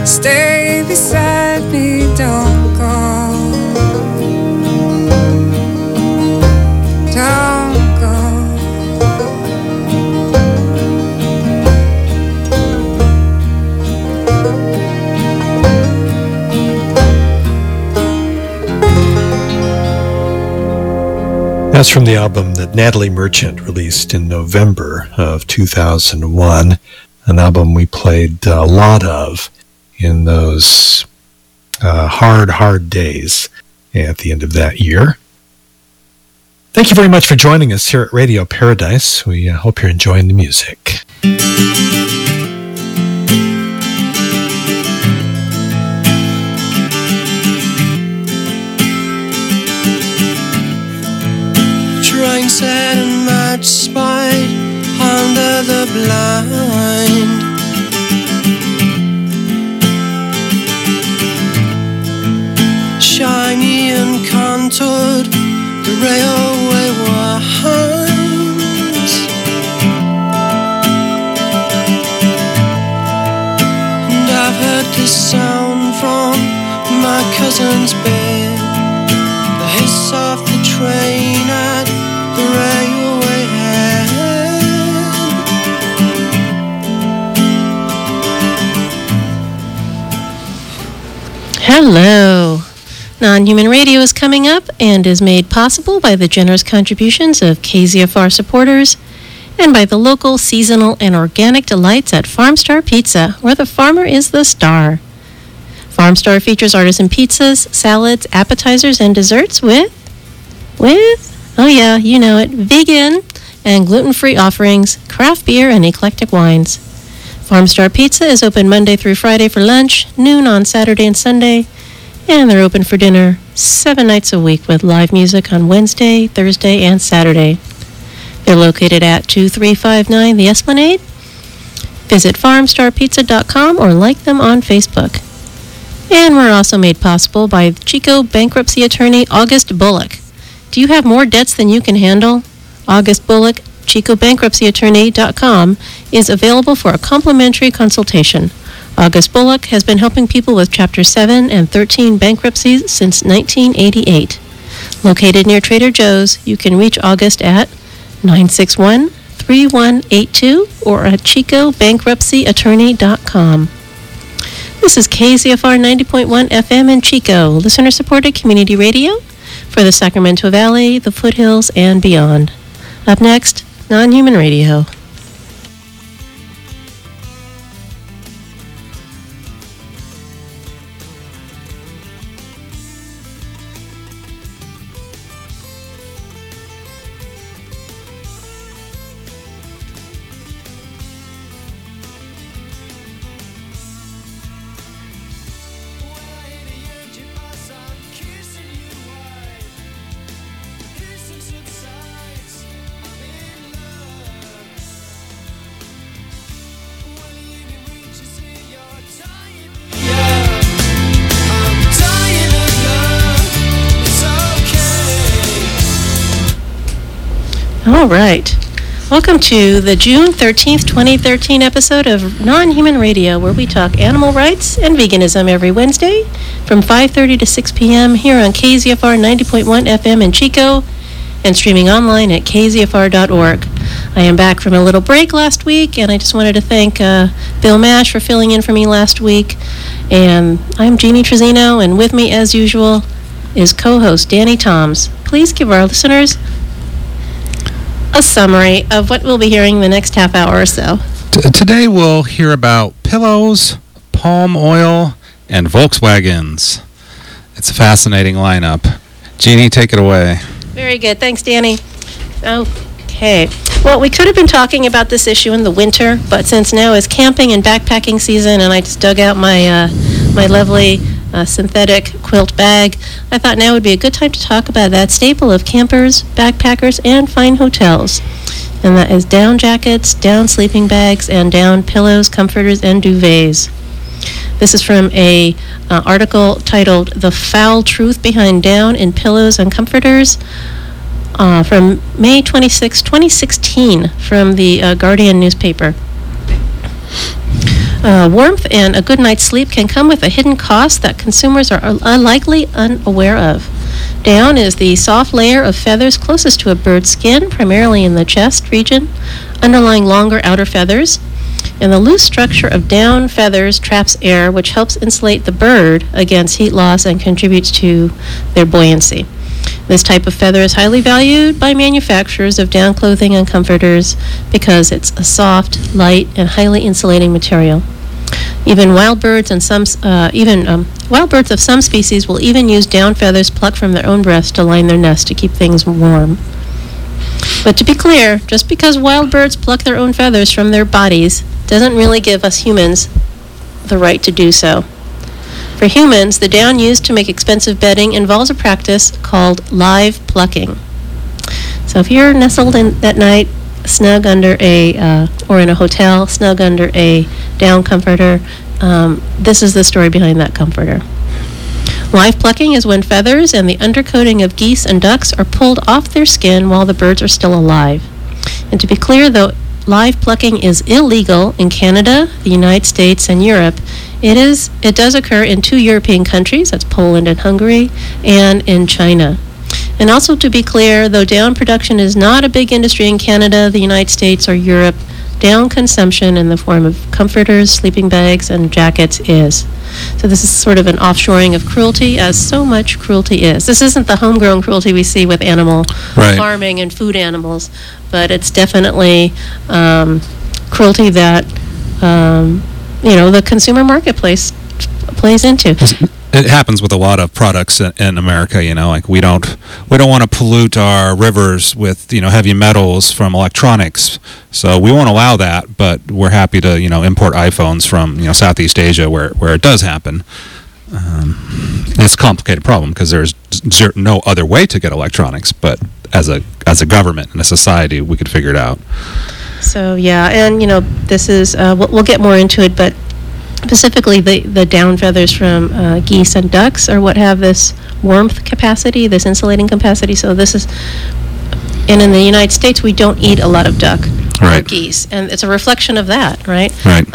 Stay beside me, don't go. Don't go. That's from the album that Natalie Merchant released in November of 2001, an album we played a lot of in those hard days at the end of that year. Thank you very much for joining us here at Radio Paradise. We hope you're enjoying the music. Trying sad and much spite under the blind. Shiny and contoured, the railway winds. And I've heard this sound from my cousin's bed, the hiss of the train at the railway head. Hello. Non-Human Radio is coming up and is made possible by the generous contributions of KZFR supporters and by the local, seasonal, and organic delights at Farmstar Pizza, where the farmer is the star. Farmstar features artisan pizzas, salads, appetizers, and desserts with, oh yeah, you know it, vegan and gluten-free offerings, craft beer, and eclectic wines. Farmstar Pizza is open Monday through Friday for lunch, noon on Saturday and Sunday, and they're open for dinner 7 nights a week with live music on Wednesday, Thursday, and Saturday. They're located at 2359 The Esplanade. Visit farmstarpizza.com or like them on Facebook. And we're also made possible by Chico bankruptcy attorney August Bullock. Do you have more debts than you can handle? August Bullock, ChicoBankruptcyAttorney.com, is available for a complimentary consultation. August Bullock has been helping people with Chapter 7 and 13 bankruptcies since 1988. Located near Trader Joe's, you can reach August at 961-3182 or at ChicoBankruptcyAttorney.com. This is KZFR 90.1 FM in Chico, listener-supported community radio for the Sacramento Valley, the foothills, and beyond. Up next, Non-Human Radio. All right. Welcome to the June 13th, 2013 episode of Non-Human Radio, where we talk animal rights and veganism every Wednesday from 5:30 to 6 p.m. here on KZFR 90.1 FM in Chico and streaming online at kzfr.org. I am back from a little break last week, and I just wanted to thank Bill Mash for filling in for me last week. And I'm Jeannie Trezino, and with me, as usual, is co-host Danny Toms. Please give our listeners a summary of what we'll be hearing the next half hour or so. Today we'll hear about pillows, palm oil, and Volkswagens. It's a fascinating lineup. Jeannie, take it away. Very good. Thanks, Danny. Okay. Well, we could have been talking about this issue in the winter, but since now is camping and backpacking season, and I just dug out my my lovely synthetic quilt bag, I thought now would be a good time to talk about that staple of campers, backpackers, and fine hotels. And that is down jackets, down sleeping bags, and down pillows, comforters, and duvets. This is from a article titled "The Foul Truth Behind Down in Pillows and Comforters" from May 26, 2016, from the Guardian newspaper. Warmth and a good night's sleep can come with a hidden cost that consumers are unlikely unaware of. Down is the soft layer of feathers closest to a bird's skin, primarily in the chest region, underlying longer outer feathers. And the loose structure of down feathers traps air, which helps insulate the bird against heat loss and contributes to their buoyancy. This type of feather is highly valued by manufacturers of down clothing and comforters because it's a soft, light, and highly insulating material. Even wild birds of some species will even use down feathers plucked from their own breasts to line their nest to keep things warm. But to be clear, just because wild birds pluck their own feathers from their bodies doesn't really give us humans the right to do so. For humans, the down used to make expensive bedding involves a practice called live plucking. So if you're nestled in at night, snug under or in a hotel, snug under a down comforter, this is the story behind that comforter. Live plucking is when feathers and the undercoating of geese and ducks are pulled off their skin while the birds are still alive. And to be clear, though live plucking is illegal in Canada, the United States, and Europe, it does occur in 2 European countries, that's Poland and Hungary, and in China. And also to be clear, though down production is not a big industry in Canada, the United States, or Europe, down consumption in the form of comforters, sleeping bags, and jackets is. So this is sort of an offshoring of cruelty, as so much cruelty is. This isn't the homegrown cruelty we see with animal farming and food animals, but it's definitely cruelty that the consumer marketplace plays into. It happens with a lot of products in America, like we don't want to pollute our rivers with, heavy metals from electronics. So we won't allow that, but we're happy to, import iPhones from, Southeast Asia where it does happen. It's a complicated problem because there's no other way to get electronics, but as a government and a society, we could figure it out. So, yeah, and, this is, we'll get more into it, but specifically the down feathers from geese and ducks are what have this warmth capacity, this insulating capacity. So this is, and in the United States, we don't eat a lot of duck or geese, and it's a reflection of that, right? Right.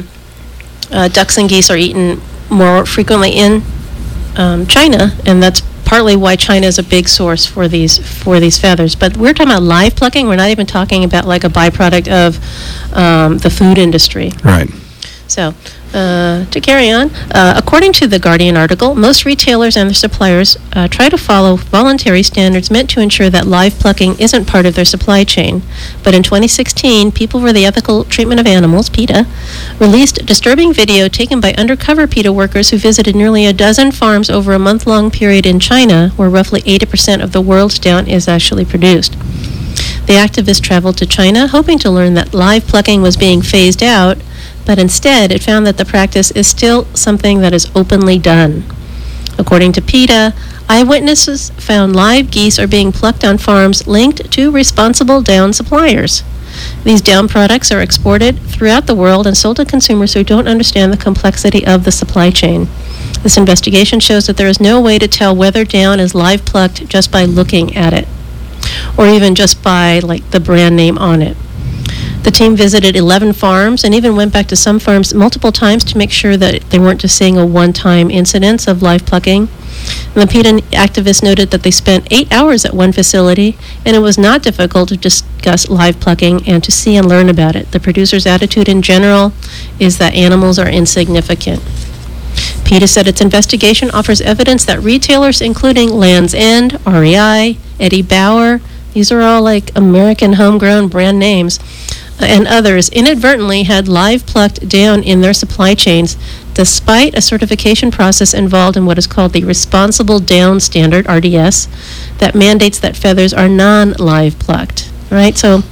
Ducks and geese are eaten more frequently in China, and that's partly why China is a big source for these feathers. But we're talking about live plucking. We're not even talking about like a byproduct of the food industry. Right. So, to carry on, according to the Guardian article, most retailers and their suppliers try to follow voluntary standards meant to ensure that live plucking isn't part of their supply chain. But in 2016, People for the Ethical Treatment of Animals, PETA, released a disturbing video taken by undercover PETA workers who visited nearly a dozen farms over a month-long period in China, where roughly 80% of the world's down is actually produced. The activists traveled to China, hoping to learn that live plucking was being phased out, but instead it found that the practice is still something that is openly done. According to PETA, eyewitnesses found live geese are being plucked on farms linked to responsible down suppliers. These down products are exported throughout the world and sold to consumers who don't understand the complexity of the supply chain. This investigation shows that there is no way to tell whether down is live plucked just by looking at it, or even just by the brand name on it. The team visited 11 farms and even went back to some farms multiple times to make sure that they weren't just seeing a one-time incidence of live plucking. And the PETA activists noted that they spent 8 hours at one facility, and it was not difficult to discuss live plucking and to see and learn about it. The producer's attitude in general is that animals are insignificant. PETA said its investigation offers evidence that retailers including Land's End, REI, Eddie Bauer, these are all American homegrown brand names, and others inadvertently had live plucked down in their supply chains despite a certification process involved in what is called the Responsible Down Standard, RDS, that mandates that feathers are non-live plucked, right? So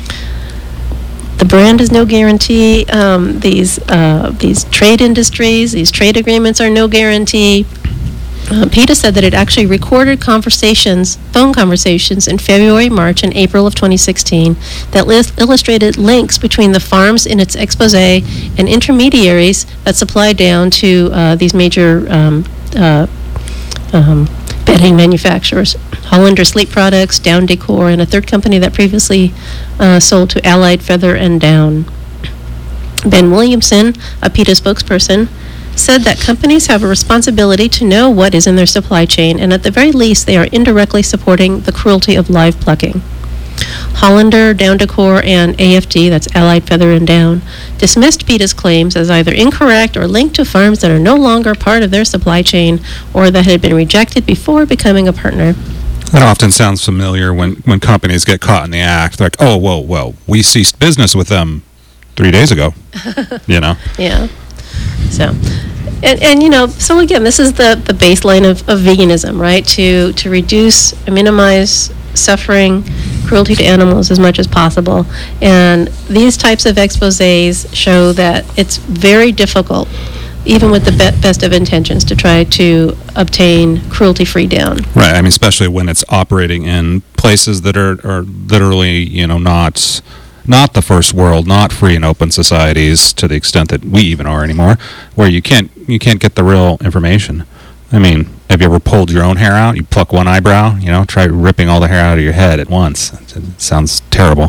the brand is no guarantee. These trade industries, these trade agreements are no guarantee. PETA said that it actually recorded phone conversations in February, March, and April of 2016 that illustrated links between the farms in its expose and intermediaries that supply down to these major bedding manufacturers, Hollander Sleep Products, Down Decor, and a third company that previously sold to Allied Feather and Down. Ben Williamson, a PETA spokesperson, said that companies have a responsibility to know what is in their supply chain, and at the very least, they are indirectly supporting the cruelty of live plucking. Hollander, Down Decor, and AFD, that's Allied Feather and Down, dismissed PETA's claims as either incorrect or linked to farms that are no longer part of their supply chain or that had been rejected before becoming a partner. That often sounds familiar when companies get caught in the act. They're like, oh, well, we ceased business with them 3 days ago, Yeah. So, so again, this is the baseline of veganism, right? To reduce and minimize suffering, cruelty to animals as much as possible. And these types of exposés show that it's very difficult, even with the best of intentions, to try to obtain cruelty-free down. Right. I mean, especially when it's operating in places that are literally, not the first world, not free and open societies to the extent that we even are anymore, where you can't get the real information. I mean, have you ever pulled your own hair out? You pluck one eyebrow, try ripping all the hair out of your head at once. It sounds terrible.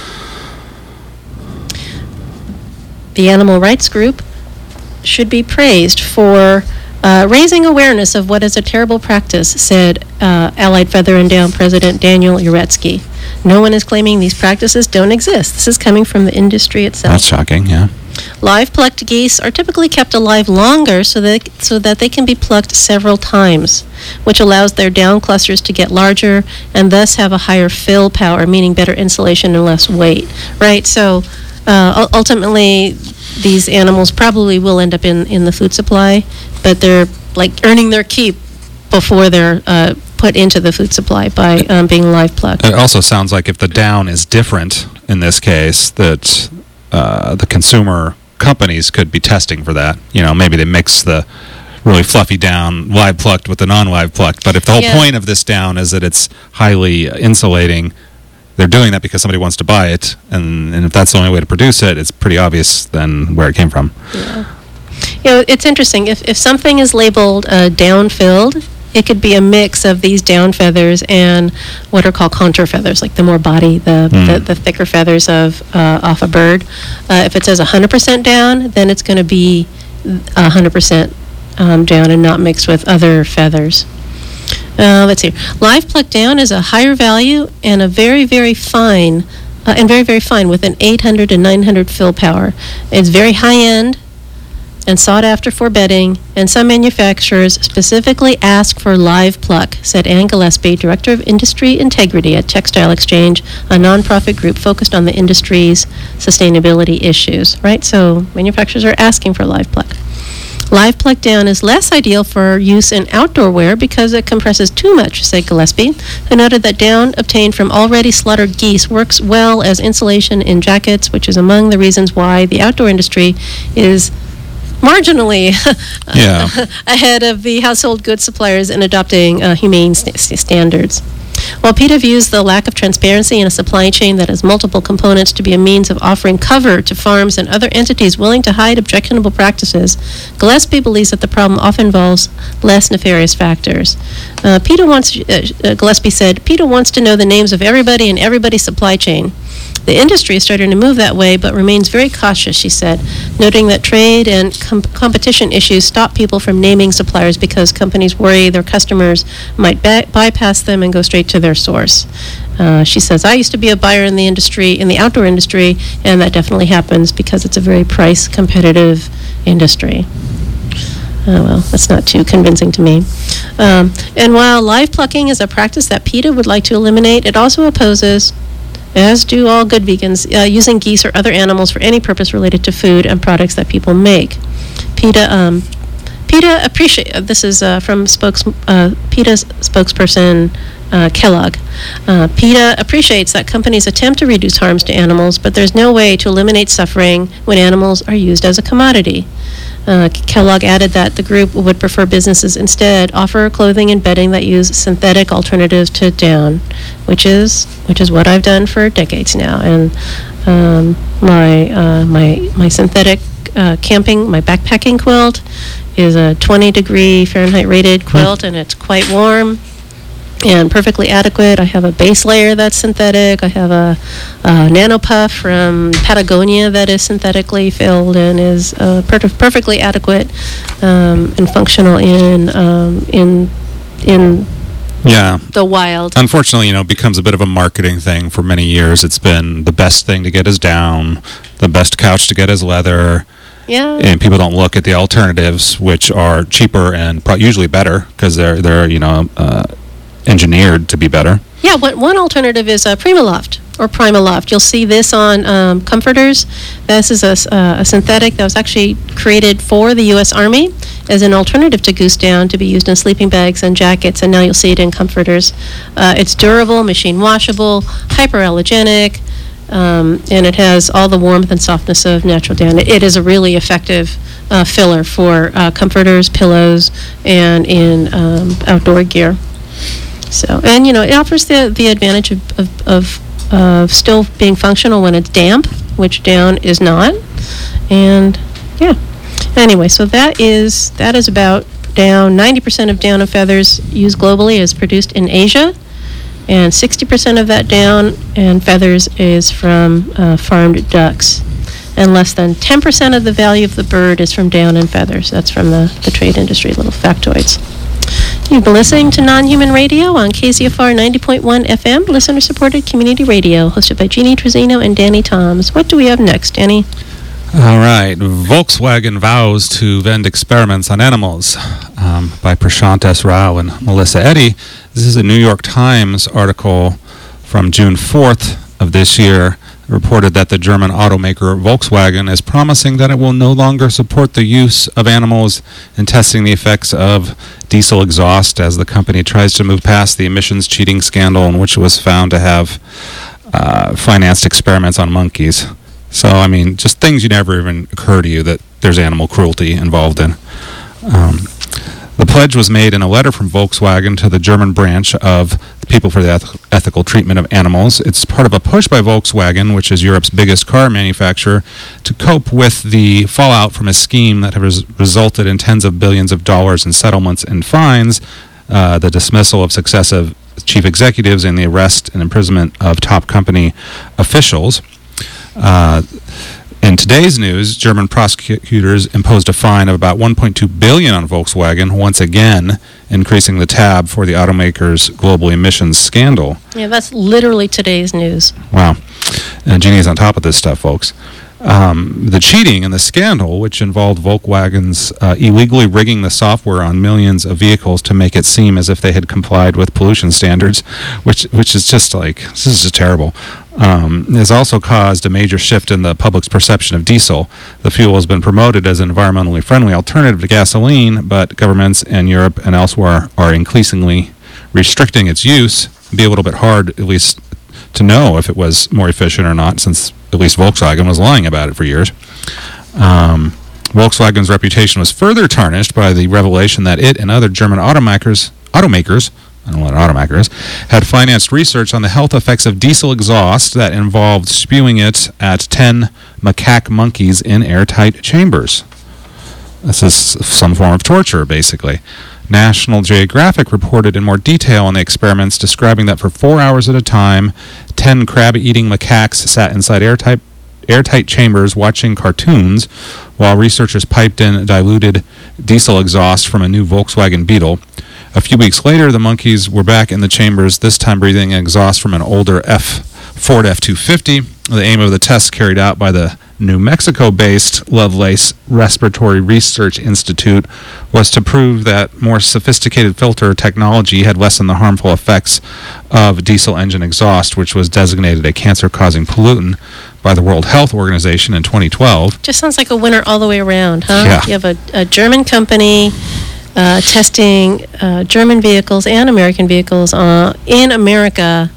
The animal rights group should be praised for raising awareness of what is a terrible practice, said Allied Feather and Down President Daniel Uretsky. No one is claiming these practices don't exist. This is coming from the industry itself. That's shocking, yeah. Live plucked geese are typically kept alive longer so that they can be plucked several times, which allows their down clusters to get larger and thus have a higher fill power, meaning better insulation and less weight, right? So ultimately, these animals probably will end up in the food supply, but they're like earning their keep before they're put into the food supply by being live plucked. It also sounds like if the down is different in this case, that the consumer companies could be testing for that. Maybe they mix the really fluffy down live plucked with the non-live plucked. But if the whole point of this down is that it's highly insulating, they're doing that because somebody wants to buy it. And if that's the only way to produce it, it's pretty obvious then where it came from. Yeah. It's interesting. If something is labeled down-filled, it could be a mix of these down feathers and what are called contour feathers, like the more body, the thicker feathers off a bird. If it says 100% down, then it's going to be 100% down and not mixed with other feathers. Let's see. Live plucked down is a higher value and a very, very fine, very fine with an 800 to 900 fill power. It's very high end and sought after for bedding, and some manufacturers specifically ask for live pluck, said Ann Gillespie, Director of Industry Integrity at Textile Exchange, a nonprofit group focused on the industry's sustainability issues, right? So manufacturers are asking for live pluck. Live pluck down is less ideal for use in outdoor wear because it compresses too much, said Gillespie, who noted that down obtained from already slaughtered geese works well as insulation in jackets, which is among the reasons why the outdoor industry is marginally ahead of the household goods suppliers in adopting humane standards. While PETA views the lack of transparency in a supply chain that has multiple components to be a means of offering cover to farms and other entities willing to hide objectionable practices, Gillespie believes that the problem often involves less nefarious factors. Gillespie said, PETA wants to know the names of everybody in everybody's supply chain. The industry is starting to move that way, but remains very cautious, she said, noting that trade and competition issues stop people from naming suppliers because companies worry their customers might bypass them and go straight to their source. She says, I used to be a buyer in the industry, in the outdoor industry, and that definitely happens because it's a very price competitive industry. Oh, well, that's not too convincing to me. And while live plucking is a practice that PETA would like to eliminate, it also opposes, as do all good vegans, using geese or other animals for any purpose related to food and products that people make. PETA appreciate. This is from PETA's spokesperson Kellogg. PETA appreciates that companies attempt to reduce harms to animals, but there's no way to eliminate suffering when animals are used as a commodity. Kellogg added that the group would prefer businesses instead offer clothing and bedding that use synthetic alternatives to down, which is what I've done for decades now. And my synthetic camping, my backpacking quilt is a 20-degree Fahrenheit rated quilt, and it's quite warm. and perfectly adequate. I have a base layer that's synthetic. I have a nanopuff from Patagonia that is synthetically filled and is perfectly adequate and functional in the wild. Unfortunately, it becomes a bit of a marketing thing for many years. It's been the best thing to get is down, the best couch to get is leather. Yeah. And people don't look at the alternatives, which are cheaper and usually better because they're engineered to be better. Yeah, one alternative is Primaloft or Primaloft. You'll see this on comforters. This is a synthetic that was actually created for the U.S. Army as an alternative to goose down to be used in sleeping bags and jackets, and now you'll see it in comforters. It's durable, machine washable, hyperallergenic, and it has all the warmth and softness of natural down. It is a really effective filler for comforters, pillows, and in outdoor gear. So, and it offers the advantage of still being functional when it's damp, which down is not. And yeah. Anyway, so that is about down. 90% of down and feathers used globally is produced in Asia, and 60% of that down and feathers is from farmed ducks, and less than 10% of the value of the bird is from down and feathers. That's from the trade industry, little factoids. You've been listening to Non-Human Radio on KZFR 90.1 FM, listener-supported community radio, hosted by Jeannie Trezino and Danny Toms. What do we have next, Danny? All right. Volkswagen vows to vend experiments on animals by Prashant S. Rao and Melissa Eddy. This is a New York Times article from June 4th of this year. It reported that the German automaker Volkswagen is promising that it will no longer support the use of animals in testing the effects of diesel exhaust as the company tries to move past the emissions cheating scandal in which it was found to have financed experiments on monkeys. So, I mean, just things you never even occur to you that there's animal cruelty involved in. The pledge was made in a letter from Volkswagen to the German branch of the People for the Ethical Treatment of Animals. It's part of a push by Volkswagen, which is Europe's biggest car manufacturer, to cope with the fallout from a scheme that has resulted in tens of billions of dollars in settlements and fines, the dismissal of successive chief executives, and the arrest and imprisonment of top company officials. In today's news, German prosecutors imposed a fine of about $1.2 billion on Volkswagen, once again increasing the tab for the automaker's global emissions scandal. Yeah, that's literally today's news. Wow. Jeannie's on top of this stuff, folks. The cheating and the scandal, which involved Volkswagen's illegally rigging the software on millions of vehicles to make it seem as if they had complied with pollution standards, which is just like, this is just terrible, has also caused a major shift in the public's perception of diesel. The fuel has been promoted as an environmentally friendly alternative to gasoline, but governments in Europe and elsewhere are increasingly restricting its use. It'd be a little bit hard, at least, to know if it was more efficient or not, since at least Volkswagen was lying about it for years. Volkswagen's reputation was further tarnished by the revelation that it and other German automakers, I don't know what automakers, had financed research on the health effects of diesel exhaust that involved spewing it at 10 macaque monkeys in airtight chambers. This is some form of torture, basically. National Geographic reported in more detail on the experiments, describing that for 4 hours at a time, 10 crab-eating macaques sat inside airtight chambers watching cartoons, while researchers piped in diluted diesel exhaust from a new Volkswagen Beetle. A few weeks later, the monkeys were back in the chambers, this time breathing exhaust from an older Ford F-250. The aim of the test, carried out by the New Mexico-based Lovelace Respiratory Research Institute, was to prove that more sophisticated filter technology had lessened the harmful effects of diesel engine exhaust, which was designated a cancer-causing pollutant by the World Health Organization in 2012. Just sounds like a winner all the way around, huh? Yeah. You have a German company testing German vehicles and American vehicles in America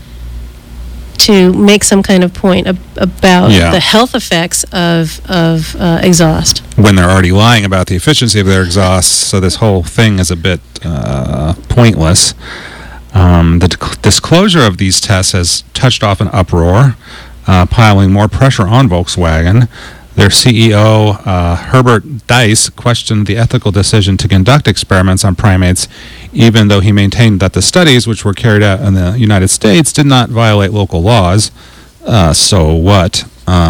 to make some kind of point about the health effects of exhaust. When they're already lying about the efficiency of their exhaust, so this whole thing is a bit pointless. The disclosure of these tests has touched off an uproar, piling more pressure on Volkswagen. Their CEO, Herbert Dice, questioned the ethical decision to conduct experiments on primates, even though he maintained that the studies, which were carried out in the United States, did not violate local laws. So what?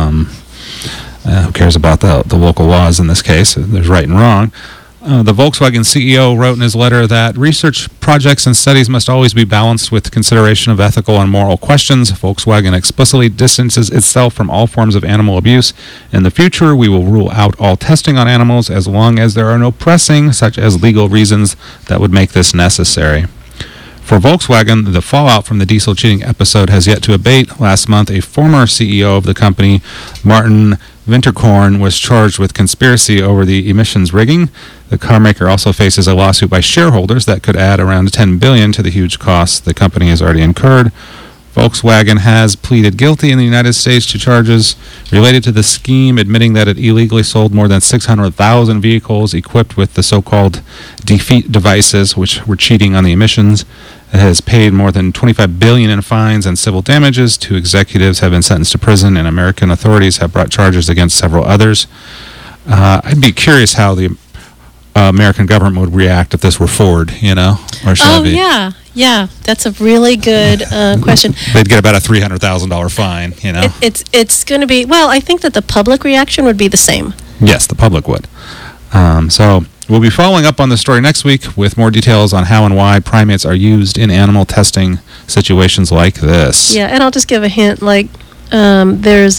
Who cares about the local laws in this case? There's right and wrong. The Volkswagen CEO wrote in his letter that research projects and studies must always be balanced with consideration of ethical and moral questions. Volkswagen explicitly distances itself from all forms of animal abuse. In the future, we will rule out all testing on animals as long as there are no pressing, such as legal reasons, that would make this necessary. For Volkswagen, the fallout from the diesel cheating episode has yet to abate. Last month, a former CEO of the company, Martin Winterkorn, was charged with conspiracy over the emissions rigging. The carmaker also faces a lawsuit by shareholders that could add around $10 billion to the huge costs the company has already incurred. Volkswagen has pleaded guilty in the United States to charges related to the scheme, admitting that it illegally sold more than 600,000 vehicles equipped with the so-called defeat devices, which were cheating on the emissions. It has paid more than $25 billion in fines and civil damages. 2 executives have been sentenced to prison, and American authorities have brought charges against several others. I'd be curious how the American government would react if this were Ford, or Chevy. Yeah, that's a really good question. They'd get about a $300,000 fine, It's going to be, well, I think that the public reaction would be the same. Yes, the public would. So we'll be following up on this story next week with more details on how and why primates are used in animal testing situations like this. Yeah, and I'll just give a hint, there's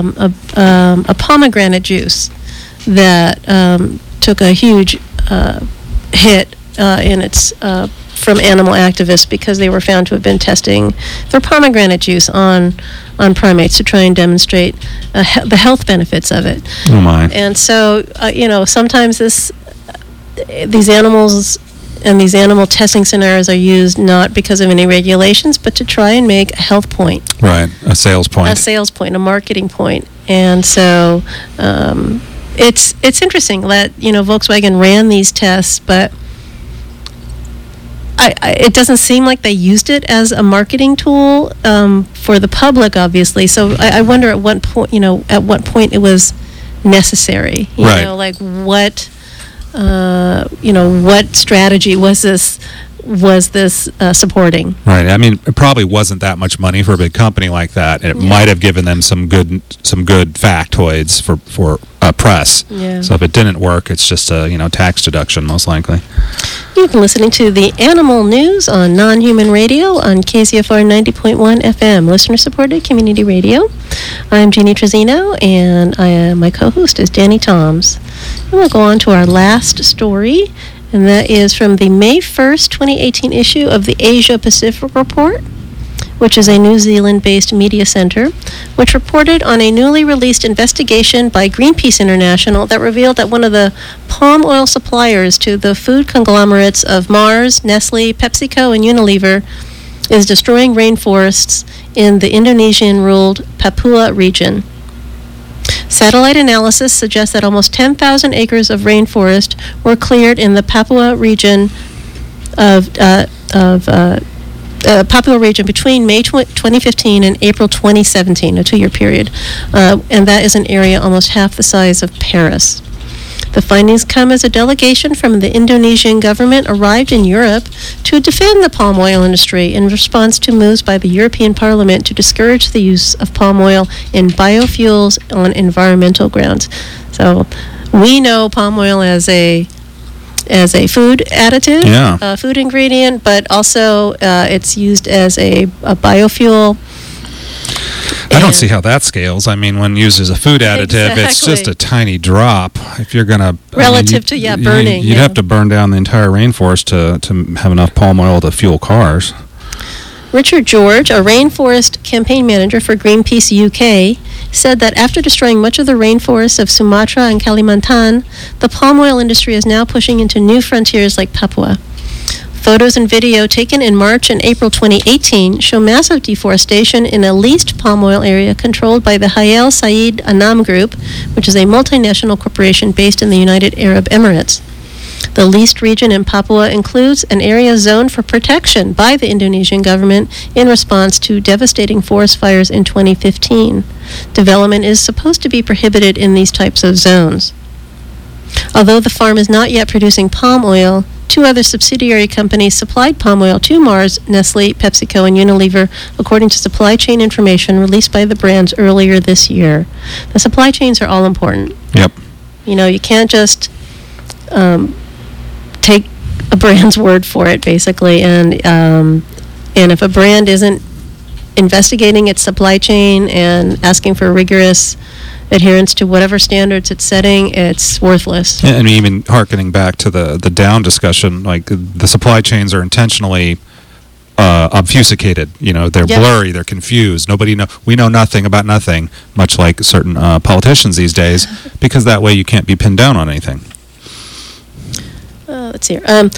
a pomegranate juice that took a huge hit in its from animal activists because they were found to have been testing their pomegranate juice on primates to try and demonstrate the health benefits of it. Oh my! And so sometimes these animals and these animal testing scenarios are used not because of any regulations, but to try and make a health point. Right, a sales point. A sales point, a marketing point. And so it's interesting that Volkswagen ran these tests, but it doesn't seem like they used it as a marketing tool for the public, obviously. So I wonder at what point it was necessary. Right. What strategy was this supporting? Right. I mean, it probably wasn't that much money for a big company like that, and it might have given them some good factoids for press. Yeah. So if it didn't work, it's just a tax deduction most likely. You've been listening to the Animal News on Non-Human Radio on KZFR 90.1 FM, listener-supported community radio. I'm Jeannie Trezino, and my co-host is Danny Toms. And we'll go on to our last story, and that is from the May 1st, 2018 issue of the Asia Pacific Report, which is a New Zealand-based media center, which reported on a newly released investigation by Greenpeace International that revealed that one of the palm oil suppliers to the food conglomerates of Mars, Nestle, PepsiCo, and Unilever is destroying rainforests in the Indonesian-ruled Papua region. Satellite analysis suggests that almost 10,000 acres of rainforest were cleared in the Papua region Papua region between May 2015 and April 2017, a 2-year period, and that is an area almost half the size of Paris. The findings come as a delegation from the Indonesian government arrived in Europe to defend the palm oil industry in response to moves by the European Parliament to discourage the use of palm oil in biofuels on environmental grounds. So we know palm oil as a food additive, food ingredient, but also it's used as a biofuel. I don't see how that scales. I mean, when used as a food additive, it's just a tiny drop. If you're going to... Relative to burning. You'd have to burn down the entire rainforest to have enough palm oil to fuel cars. Richard George, a rainforest campaign manager for Greenpeace UK, said that after destroying much of the rainforests of Sumatra and Kalimantan, the palm oil industry is now pushing into new frontiers like Papua. Photos and video taken in March and April 2018 show massive deforestation in a leased palm oil area controlled by the Hayel Said Anam Group, which is a multinational corporation based in the United Arab Emirates. The least region in Papua includes an area zoned for protection by the Indonesian government in response to devastating forest fires in 2015. Development is supposed to be prohibited in these types of zones. Although the farm is not yet producing palm oil, 2 other subsidiary companies supplied palm oil to Mars, Nestle, PepsiCo, and Unilever, according to supply chain information released by the brands earlier this year. The supply chains are all important. Yep. You know, you can't just take a brand's word for it, basically. And if a brand isn't investigating its supply chain and asking for rigorous adherence to whatever standards it's setting, it's worthless. And even hearkening back to the down discussion, like the supply chains are intentionally obfuscated. You know, they're blurry, they're confused. We know nothing about nothing, much like certain politicians these days, because that way you can't be pinned down on anything. Let's see here.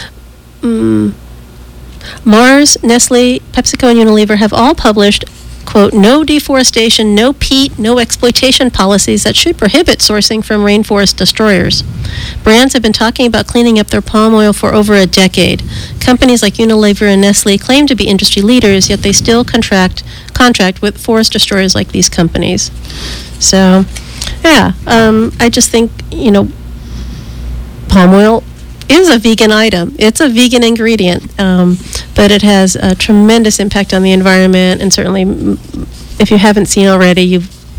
Mars, Nestle, PepsiCo, and Unilever have all published, quote, no deforestation, no peat, no exploitation policies that should prohibit sourcing from rainforest destroyers. Brands have been talking about cleaning up their palm oil for over a decade. Companies like Unilever and Nestle claim to be industry leaders, yet they still contract with forest destroyers like these companies. So, yeah, I just think, you know, palm oil is a vegan item. It's a vegan ingredient, but it has a tremendous impact on the environment, and certainly, if you haven't seen already,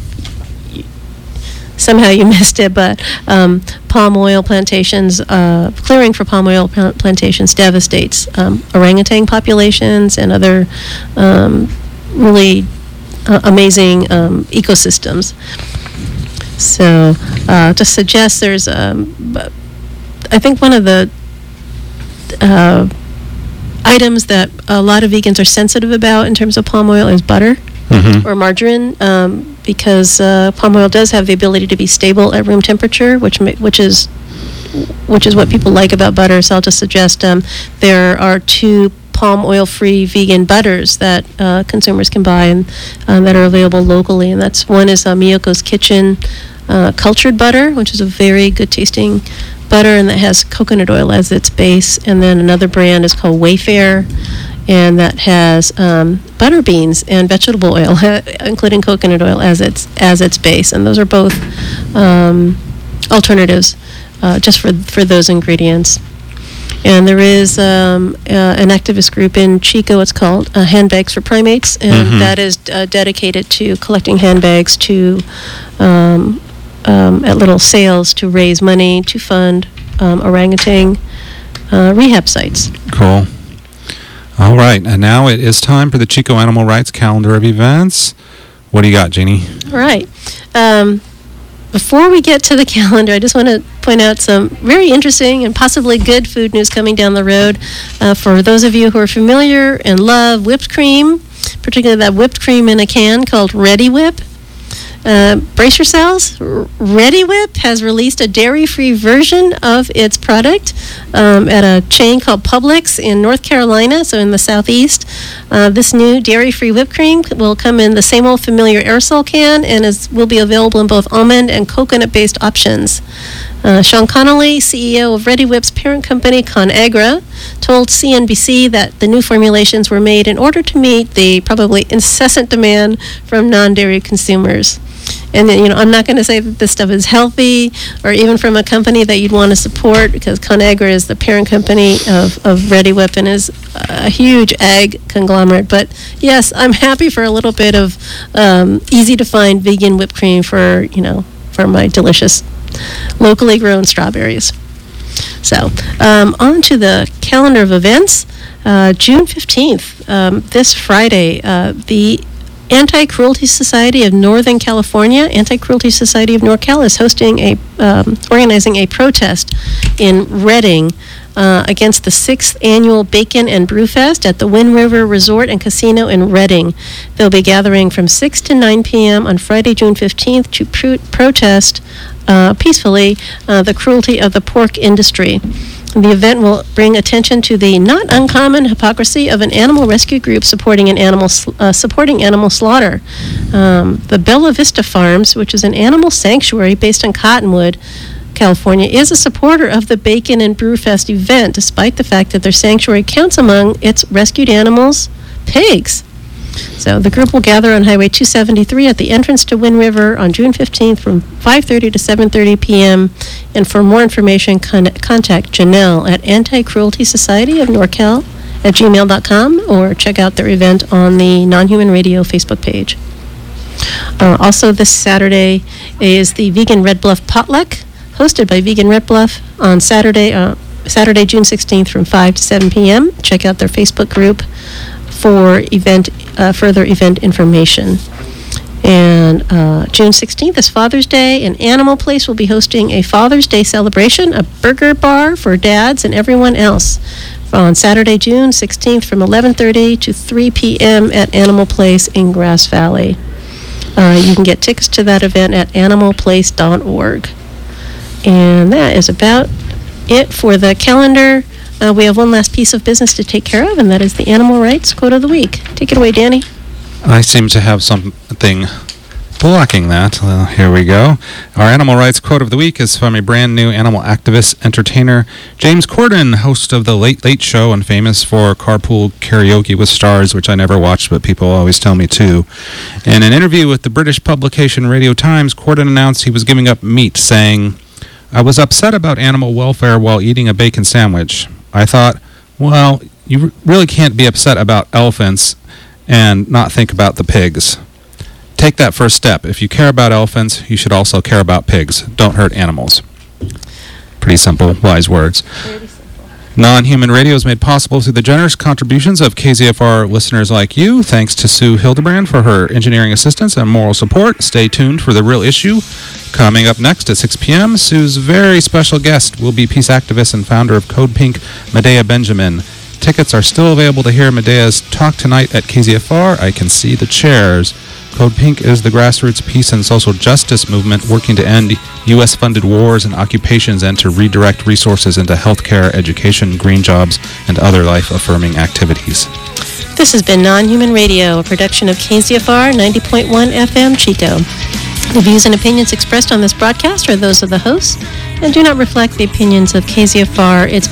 somehow you missed it, but palm oil plantations, clearing for palm oil plantations devastates orangutan populations and other really amazing ecosystems. So to suggest there's I think one of the items that a lot of vegans are sensitive about in terms of palm oil is butter or margarine, because palm oil does have the ability to be stable at room temperature, which is what people like about butter. So I'll just suggest there are 2 palm oil-free vegan butters that consumers can buy and that are available locally, and one is Miyoko's Kitchen cultured butter, which is a very good tasting butter, and that has coconut oil as its base. And then another brand is called Wayfair, and that has butter beans and vegetable oil, including coconut oil, as its base. And those are both alternatives just for those ingredients. And there is an activist group in Chico. It's called Handbags for Primates, and that is dedicated to collecting handbags to at little sales to raise money to fund orangutan rehab sites. Cool. All right, and now it is time for the Chico Animal Rights calendar of events. What do you got, Jeannie? All right. Before we get to the calendar, I just want to point out some very interesting and possibly good food news coming down the road. For those of you who are familiar and love whipped cream, particularly that whipped cream in a can called Ready Whip, brace yourselves. Ready Whip has released a dairy-free version of its product at a chain called Publix in North Carolina, so in the southeast. This new dairy-free whipped cream will come in the same old familiar aerosol can and will be available in both almond and coconut-based options. Sean Connolly, CEO of Ready Whip's parent company, ConAgra, told CNBC that the new formulations were made in order to meet the probably incessant demand from non-dairy consumers. And then, I'm not going to say that this stuff is healthy or even from a company that you'd want to support, because ConAgra is the parent company of Ready Whip and is a huge ag conglomerate. But yes, I'm happy for a little bit of easy-to-find vegan whipped cream for my delicious locally grown strawberries. So, on to the calendar of events. June 15th, this Friday, the Anti-Cruelty Society of Northern California, Anti-Cruelty Society of NorCal, is organizing a protest in Redding against the 6th annual Bacon and Brew Fest at the Wind River Resort and Casino in Redding. They'll be gathering from 6 to 9 p.m. on Friday, June 15th to protest peacefully the cruelty of the pork industry. The event will bring attention to the not uncommon hypocrisy of an animal rescue group supporting animal slaughter. The Bella Vista Farms, which is an animal sanctuary based in Cottonwood, California is a supporter of the Bacon and Brewfest event, despite the fact that their sanctuary counts among its rescued animals pigs. So the group will gather on Highway 273 at the entrance to Wind River on June 15th from 5:30 to 7:30 p.m. And for more information, contact Janelle at Anti-Cruelty Society of NorCal at gmail.com or check out their event on the Non-Human Radio Facebook page. Also this Saturday is the Vegan Red Bluff Potluck, hosted by Vegan Red Bluff on Saturday, June 16th from 5 to 7 p.m. Check out their Facebook group for further event information. And June 16th is Father's Day, and Animal Place will be hosting a Father's Day celebration, a burger bar for dads and everyone else, on Saturday, June 16th from 11:30 to 3 p.m. at Animal Place in Grass Valley. You can get tickets to that event at animalplace.org. And that is about it for the calendar. We have one last piece of business to take care of, and that is the Animal Rights Quote of the Week. Take it away, Danny. I seem to have something blocking that. Here we go. Our Animal Rights Quote of the Week is from a brand new animal activist entertainer, James Corden, host of The Late Late Show and famous for Carpool Karaoke with Stars, which I never watched, but people always tell me to. In an interview with the British publication Radio Times, Corden announced he was giving up meat, saying, "I was upset about animal welfare while eating a bacon sandwich. I thought, well, you really can't be upset about elephants and not think about the pigs. Take that first step. If you care about elephants, you should also care about pigs. Don't hurt animals." Pretty simple, wise words. Non-Human Radio is made possible through the generous contributions of KZFR listeners like you. Thanks to Sue Hildebrand for her engineering assistance and moral support. Stay tuned for The Real Issue. Coming up next at 6 p.m., Sue's very special guest will be peace activist and founder of Code Pink, Medea Benjamin. Tickets are still available to hear Medea's talk tonight at KZFR. I Can See the Chairs. Code Pink is the grassroots peace and social justice movement working to end U.S.-funded wars and occupations and to redirect resources into healthcare, education, green jobs, and other life-affirming activities. This has been Non-Human Radio, a production of KZFR 90.1 FM Chico. The views and opinions expressed on this broadcast are those of the hosts and do not reflect the opinions of KZFR, its